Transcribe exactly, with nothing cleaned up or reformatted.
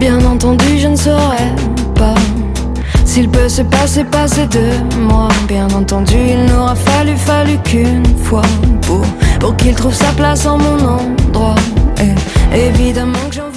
Bien entendu, je ne saurais pas s'il peut se passer, passer de moi. Bien entendu, il n'aura fallu, fallu qu'une fois pour, pour qu'il trouve sa place en mon endroit. Et évidemment que j'en